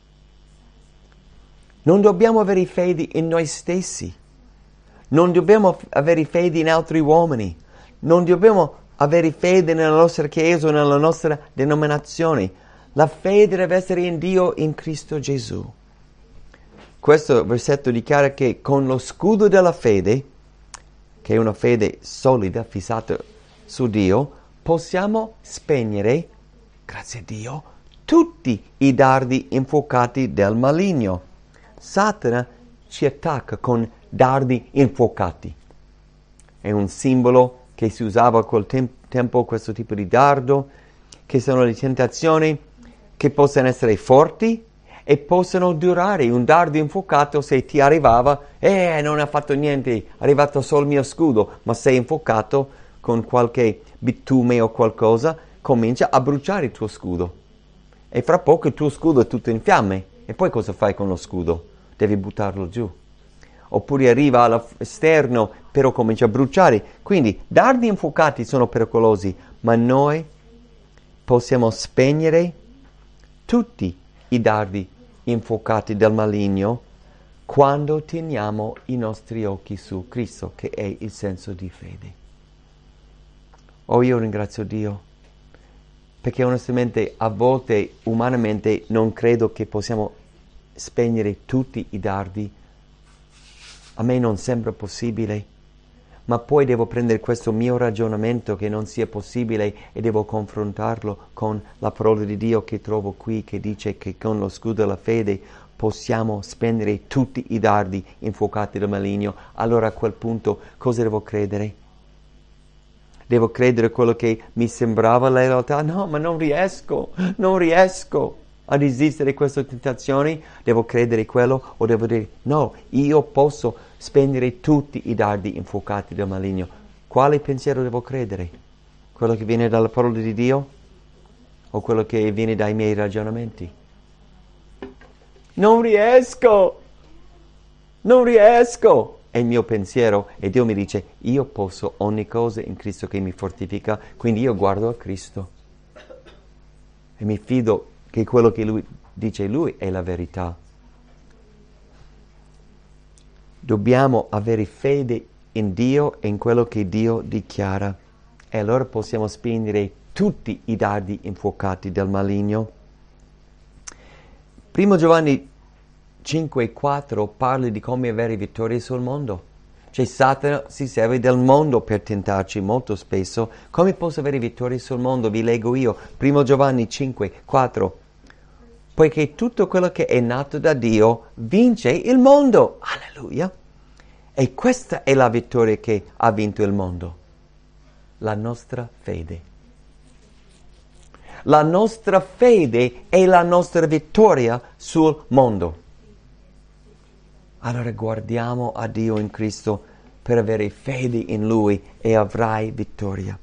Non dobbiamo avere fede in noi stessi. Non dobbiamo avere fede in altri uomini. Non dobbiamo avere fede nella nostra Chiesa o nella nostra denominazione. La fede deve essere in Dio, in Cristo Gesù. Questo versetto dichiara che con lo scudo della fede, che è una fede solida, fissata su Dio, possiamo spegnere, grazie a Dio, tutti i dardi infuocati del maligno. Satana ci attacca con dardi infuocati. È un simbolo che si usava a quel tempo, questo tipo di dardo, che sono le tentazioni che possono essere forti e possono durare. Un dardo infuocato, se ti arrivava, non ha fatto niente, è arrivato solo il mio scudo, ma se è infuocato con qualche bitume o qualcosa, comincia a bruciare il tuo scudo. E fra poco il tuo scudo è tutto in fiamme. E poi cosa fai con lo scudo? Devi buttarlo giù. Oppure arriva all'esterno, però comincia a bruciare. Quindi dardi infuocati sono pericolosi, ma noi possiamo spegnere tutti i dardi infuocati del maligno quando teniamo i nostri occhi su Cristo, che è il senso di fede. Io ringrazio Dio, perché onestamente a volte umanamente non credo che possiamo spegnere tutti i dardi. A me non sembra possibile, ma poi devo prendere questo mio ragionamento che non sia possibile e devo confrontarlo con la parola di Dio che trovo qui, che dice che con lo scudo della fede possiamo spegnere tutti i dardi infuocati dal maligno. Allora a quel punto cosa devo credere? Devo credere quello che mi sembrava la realtà? No, ma non riesco a resistere a queste tentazioni. Devo credere quello o devo dire no, io posso spegnere tutti i dardi infuocati del maligno. Quale pensiero devo credere? Quello che viene dalla parola di Dio o quello che viene dai miei ragionamenti? Non riesco! È il mio pensiero e Dio mi dice io posso ogni cosa in Cristo che mi fortifica, quindi io guardo a Cristo e mi fido che quello che Lui dice Lui è la verità. Dobbiamo avere fede in Dio e in quello che Dio dichiara e allora possiamo spegnere tutti i dardi infuocati del maligno. 1 Giovanni 5,4 parla di come avere vittoria sul mondo. Cioè Satana si serve del mondo per tentarci molto spesso. Come posso avere vittoria sul mondo? Vi leggo io. 1 Giovanni 5,4. Poiché tutto quello che è nato da Dio vince il mondo. Alleluia! E questa è la vittoria che ha vinto il mondo. La nostra fede. La nostra fede è la nostra vittoria sul mondo. Allora guardiamo a Dio in Cristo per avere fede in Lui e avrai vittoria.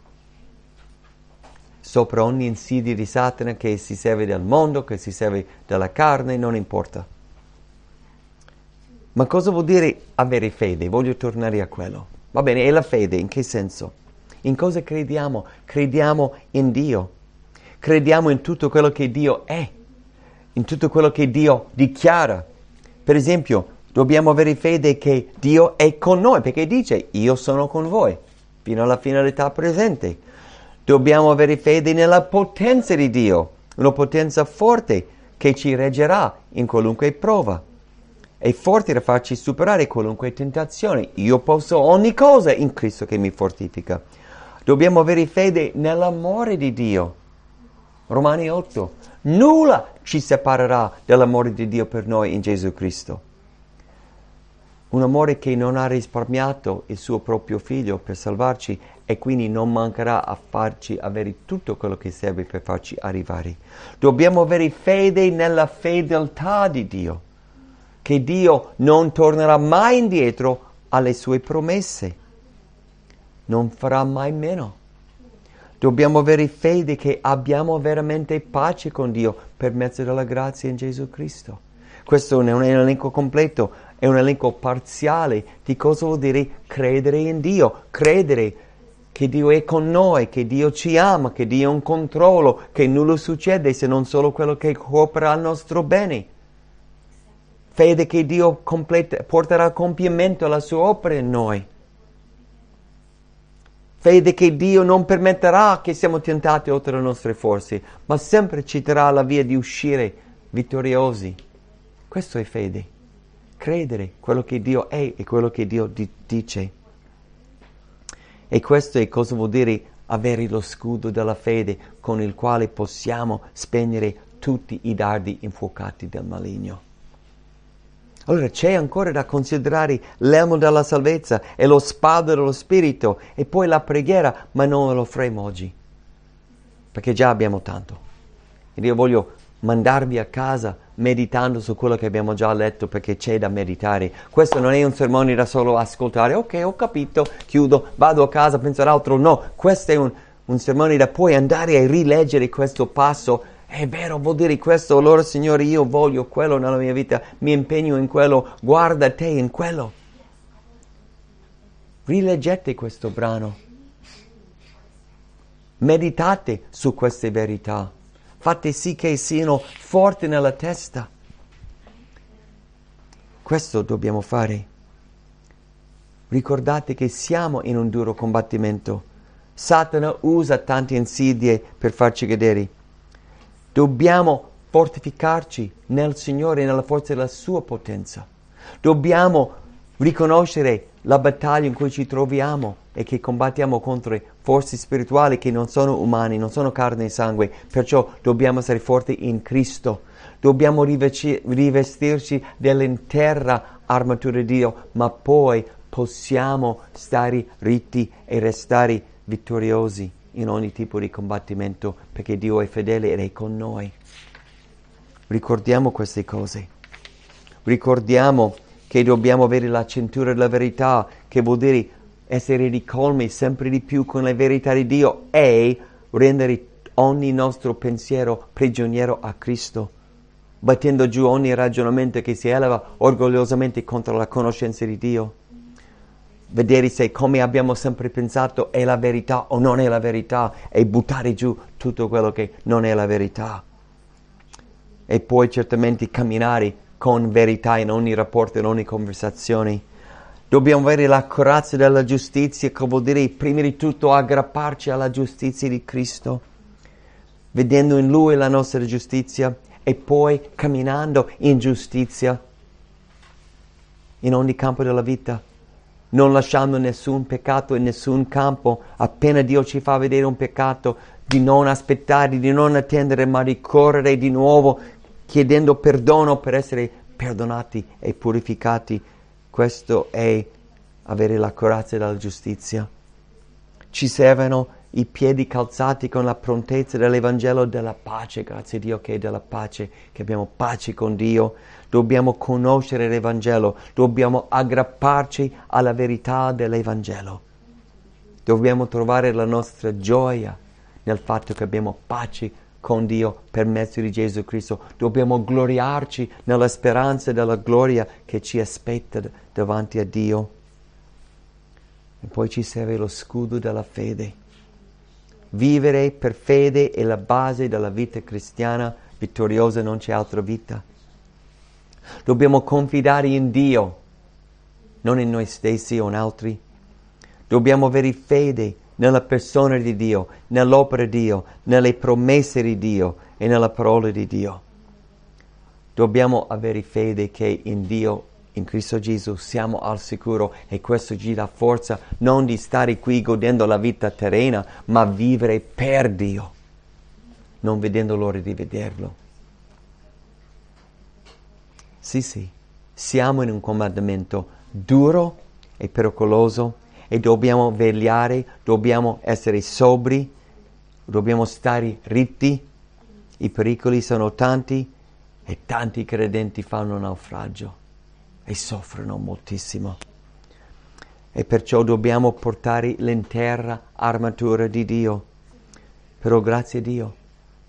Sopra ogni insidia di Satana che si serve del mondo, che si serve della carne, non importa. Ma cosa vuol dire avere fede? Voglio tornare a quello. Va bene, e la fede in che senso? In cosa crediamo? Crediamo in Dio. Crediamo in tutto quello che Dio è, in tutto quello che Dio dichiara. Per esempio, dobbiamo avere fede che Dio è con noi, perché dice, io sono con voi, fino alla finalità presente. Dobbiamo avere fede nella potenza di Dio, una potenza forte che ci reggerà in qualunque prova. È forte da farci superare qualunque tentazione. Io posso ogni cosa in Cristo che mi fortifica. Dobbiamo avere fede nell'amore di Dio. Romani 8. Nulla ci separerà dall'amore di Dio per noi in Gesù Cristo. Un amore che non ha risparmiato il suo proprio figlio per salvarci e quindi non mancherà a farci avere tutto quello che serve per farci arrivare. Dobbiamo avere fede nella fedeltà di Dio, che Dio non tornerà mai indietro alle sue promesse, non farà mai meno. Dobbiamo avere fede che abbiamo veramente pace con Dio per mezzo della grazia in Gesù Cristo. Questo non è un elenco completo, è un elenco parziale di cosa vuol dire credere in Dio, credere che Dio è con noi, che Dio ci ama, che Dio ha un controllo, che nulla succede se non solo quello che coopera al nostro bene. Fede che Dio porterà a compimento la sua opera in noi. Fede che Dio non permetterà che siamo tentati oltre le nostre forze, ma sempre ci darà la via di uscire vittoriosi. Questo è fede. Credere quello che Dio è e quello che Dio dice. E questo è cosa vuol dire avere lo scudo della fede con il quale possiamo spegnere tutti i dardi infuocati del maligno. Allora c'è ancora da considerare l'elmo della salvezza e lo spada dello Spirito e poi la preghiera, ma non lo faremo oggi, perché già abbiamo tanto. Ed io voglio mandarvi a casa meditando su quello che abbiamo già letto, perché c'è da meditare. Questo non è un sermone da solo ascoltare, ok, ho capito, chiudo, vado a casa, penso ad altro. No, questo è un sermone da poi andare a rileggere questo passo. È vero, vuol dire questo, allora Signore io voglio quello nella mia vita, mi impegno in quello, guarda te in quello. Rileggete questo brano, meditate su queste verità, fate sì che siano forti nella testa. Questo dobbiamo fare. Ricordate che siamo in un duro combattimento. Satana usa tante insidie per farci cadere. Dobbiamo fortificarci nel Signore e nella forza della sua potenza. Dobbiamo riconoscere la battaglia in cui ci troviamo e che combattiamo contro forze spirituali che non sono umane, non sono carne e sangue. Perciò dobbiamo essere forti in Cristo. Dobbiamo rivestirci dell'intera armatura di Dio, ma poi possiamo stare ritti e restare vittoriosi in ogni tipo di combattimento, perché Dio è fedele ed è con noi. Ricordiamo queste cose. Ricordiamo che dobbiamo avere la cintura della verità, che vuol dire essere ricolmi sempre di più con la verità di Dio e rendere ogni nostro pensiero prigioniero a Cristo, battendo giù ogni ragionamento che si eleva orgogliosamente contro la conoscenza di Dio. Vedere se come abbiamo sempre pensato è la verità o non è la verità e buttare giù tutto quello che non è la verità. E poi certamente camminare con verità in ogni rapporto, in ogni conversazione. Dobbiamo avere la corazza della giustizia, che vuol dire prima di tutto aggrapparci alla giustizia di Cristo, vedendo in Lui la nostra giustizia e poi camminando in giustizia in ogni campo della vita. Non lasciando nessun peccato in nessun campo. Appena Dio ci fa vedere un peccato, di non aspettare, di non attendere, ma di correre di nuovo, chiedendo perdono per essere perdonati e purificati. Questo è avere la corazza della giustizia. Ci servono i piedi calzati con la prontezza dell'Evangelo della pace. Grazie a Dio che è della pace, che abbiamo pace con Dio. Dobbiamo conoscere l'Evangelo, dobbiamo aggrapparci alla verità dell'Evangelo. Dobbiamo trovare la nostra gioia nel fatto che abbiamo pace con Dio per mezzo di Gesù Cristo. Dobbiamo gloriarci nella speranza della gloria che ci aspetta davanti a Dio. E poi ci serve lo scudo della fede. Vivere per fede è la base della vita cristiana vittoriosa, non c'è altra vita. Dobbiamo confidare in Dio, non in noi stessi o in altri. Dobbiamo avere fede nella persona di Dio, nell'opera di Dio, nelle promesse di Dio e nella parola di Dio. Dobbiamo avere fede che in Dio, in Cristo Gesù, siamo al sicuro, e questo ci dà forza non di stare qui godendo la vita terrena, ma vivere per Dio, non vedendo l'ora di vederlo. Sì, siamo in un comandamento duro e pericoloso e dobbiamo vegliare, dobbiamo essere sobri, dobbiamo stare ritti. I pericoli sono tanti e tanti credenti fanno naufragio e soffrono moltissimo. E perciò dobbiamo portare l'intera armatura di Dio. Però grazie a Dio,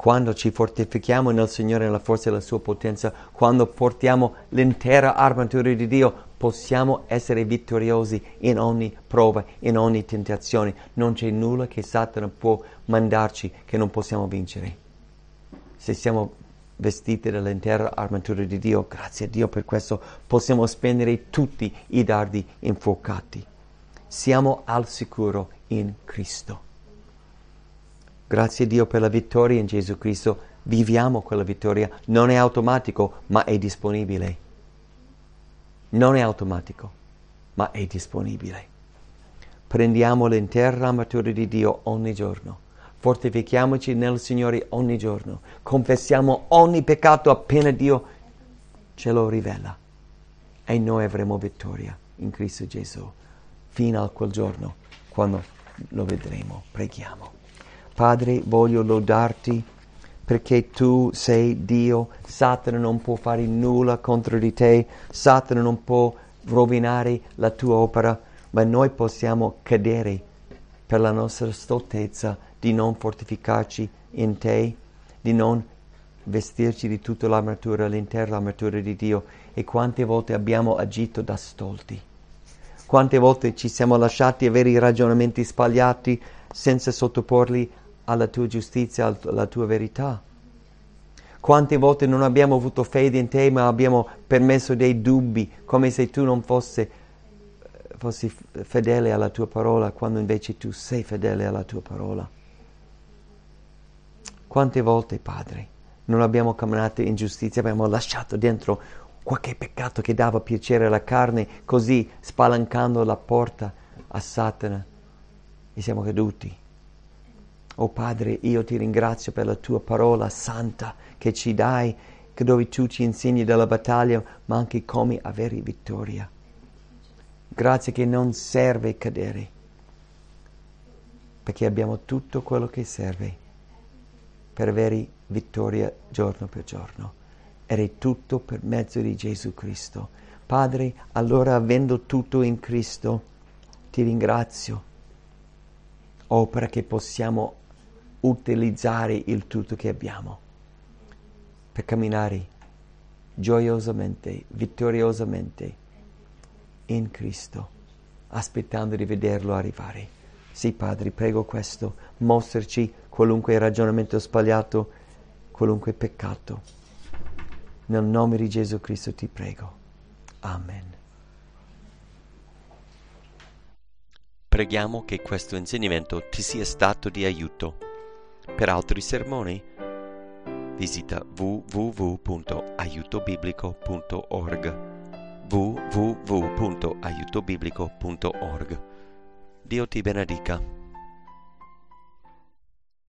Quando ci fortifichiamo nel Signore, nella forza della sua potenza, quando portiamo l'intera armatura di Dio, possiamo essere vittoriosi in ogni prova, in ogni tentazione. Non c'è nulla che Satana può mandarci che non possiamo vincere. Se siamo vestiti dell'intera armatura di Dio, grazie a Dio per questo, possiamo spendere tutti i dardi infuocati. Siamo al sicuro in Cristo. Grazie a Dio per la vittoria in Gesù Cristo. Viviamo quella vittoria. Non è automatico, ma è disponibile. Non è automatico, ma è disponibile. Prendiamo l'intera armatura di Dio ogni giorno. Fortifichiamoci nel Signore ogni giorno. Confessiamo ogni peccato appena Dio ce lo rivela. E noi avremo vittoria in Cristo Gesù. Fino a quel giorno, quando lo vedremo. Preghiamo. Padre, voglio lodarti perché tu sei Dio. Satana non può fare nulla contro di te. Satana non può rovinare la tua opera, ma noi possiamo cadere per la nostra stoltezza di non fortificarci in te, di non vestirci di tutta l'armatura, l'intera armatura di Dio. E quante volte abbiamo agito da stolti. Quante volte ci siamo lasciati avere i ragionamenti sbagliati senza sottoporli alla tua giustizia, alla tua verità. Quante volte non abbiamo avuto fede in te, ma abbiamo permesso dei dubbi, come se tu non fossi fedele alla tua parola, quando invece tu sei fedele alla tua parola. Quante volte, Padre, non abbiamo camminato in giustizia, abbiamo lasciato dentro qualche peccato che dava piacere alla carne, così spalancando la porta a Satana, e siamo caduti. Oh Padre, io ti ringrazio per la tua parola santa che ci dai, dove tu ci insegni della battaglia, ma anche come avere vittoria. Grazie che non serve cadere, perché abbiamo tutto quello che serve per avere vittoria giorno per giorno. Ed è tutto per mezzo di Gesù Cristo. Padre, allora avendo tutto in Cristo, ti ringrazio, perché possiamo utilizzare il tutto che abbiamo per camminare gioiosamente, vittoriosamente in Cristo, aspettando di vederlo arrivare. Sì, Padre, prego questo, mostrarci qualunque ragionamento sbagliato, qualunque peccato. Nel nome di Gesù Cristo ti prego. Amen. Preghiamo che questo insegnamento ti sia stato di aiuto. Per altri sermoni visita www.aiutobiblico.org www.aiutobiblico.org. Dio ti benedica.